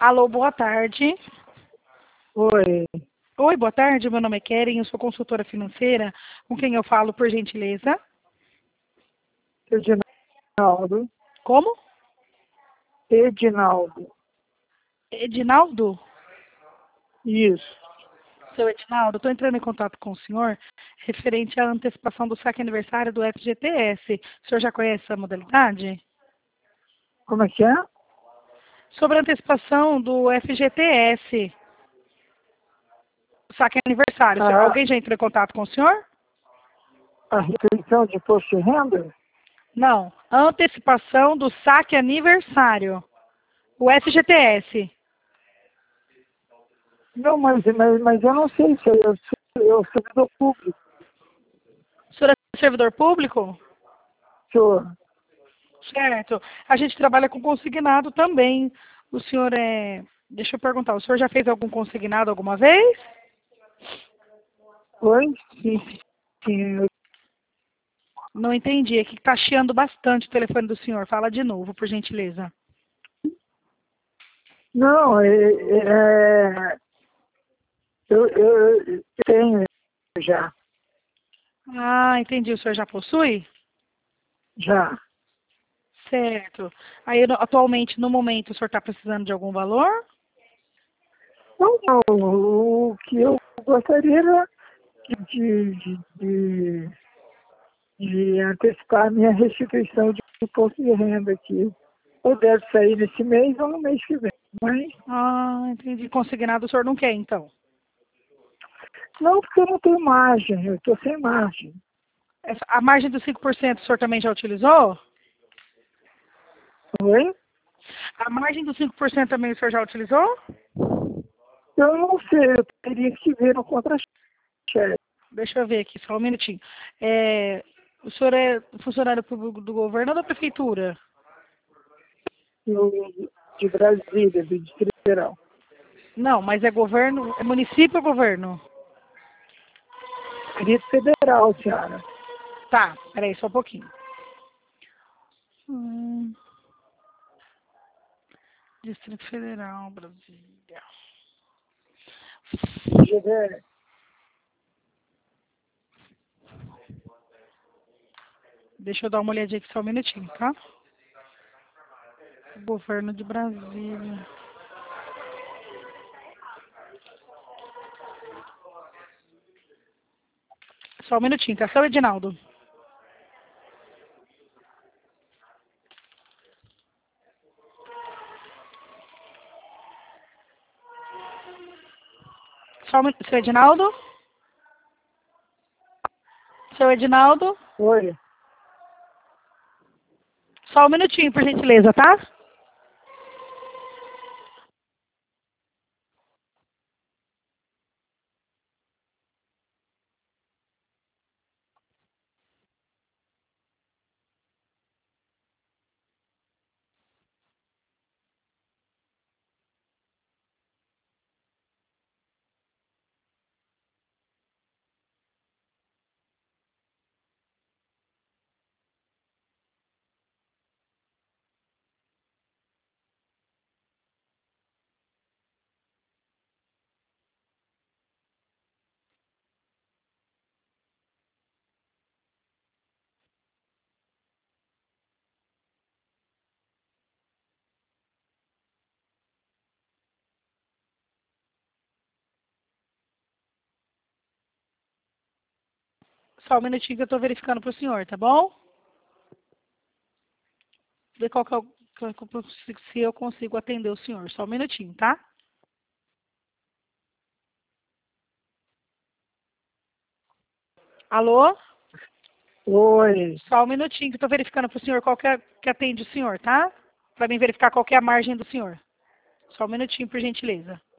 Alô, boa tarde. Oi, Oi, boa tarde. Meu nome é Keren, eu sou consultora financeira. Com quem eu falo, por gentileza? Edinaldo. Como? Edinaldo. Edinaldo? Isso. Seu Edinaldo, estou entrando em contato com o senhor referente à antecipação do saque aniversário do FGTS. O senhor já conhece essa modalidade? Como é que é? Sobre a antecipação do FGTS, saque aniversário. A, Alguém já entrou em contato com o senhor? a restrição de imposto de renda? Não. Antecipação do saque aniversário. O FGTS. Não, mas eu não sei se eu sou servidor público, O senhor é servidor público? senhor. Certo. A gente trabalha com consignado também. O senhor é. Deixa eu perguntar, o senhor já fez algum consignado alguma vez? Oi? Sim, sim. Não entendi. É que está chiando bastante o telefone do senhor. Fala de novo, por gentileza. Não, eu tenho já, Ah, entendi. O senhor já possui? já. Certo. Aí, atualmente, no momento, o senhor está precisando de algum valor? Não, não, o que eu gostaria era de, de, de, de antecipar a minha restituição de imposto de renda aqui. Ou deve sair nesse mês ou no mês que vem. Mas Ah, entendi. Consignado o senhor não quer, então. não, porque eu não tenho margem, eu estou sem margem. A margem dos 5% o senhor também já utilizou? Oi? A margem dos 5% também o senhor já utilizou? Eu não sei, eu teria que ver no contra-cheque. Deixa eu ver aqui, só um minutinho. O senhor é funcionário público do governo ou da prefeitura? De Brasília, do Distrito Federal. Não, mas é governo, é município ou governo? Distrito Federal, senhora. Tá, peraí, só um pouquinho. Hum, Distrito Federal, Brasília. GDF. Deixa eu dar uma olhadinha aqui só um minutinho, tá? Governo de Brasília. Só um minutinho, tá? Seu Edinaldo. Só um minuto. Seu Edinaldo? Seu Edinaldo? Oi. Só um minutinho, por gentileza, tá? Só um minutinho que eu tô verificando pro senhor, tá bom? Ver qual que é se eu consigo atender o senhor. Só um minutinho, tá? Alô? Oi. Só um minutinho que eu tô verificando pro senhor qual que atende o senhor, tá? Pra mim verificar qual que é a margem do senhor. Só um minutinho, por gentileza.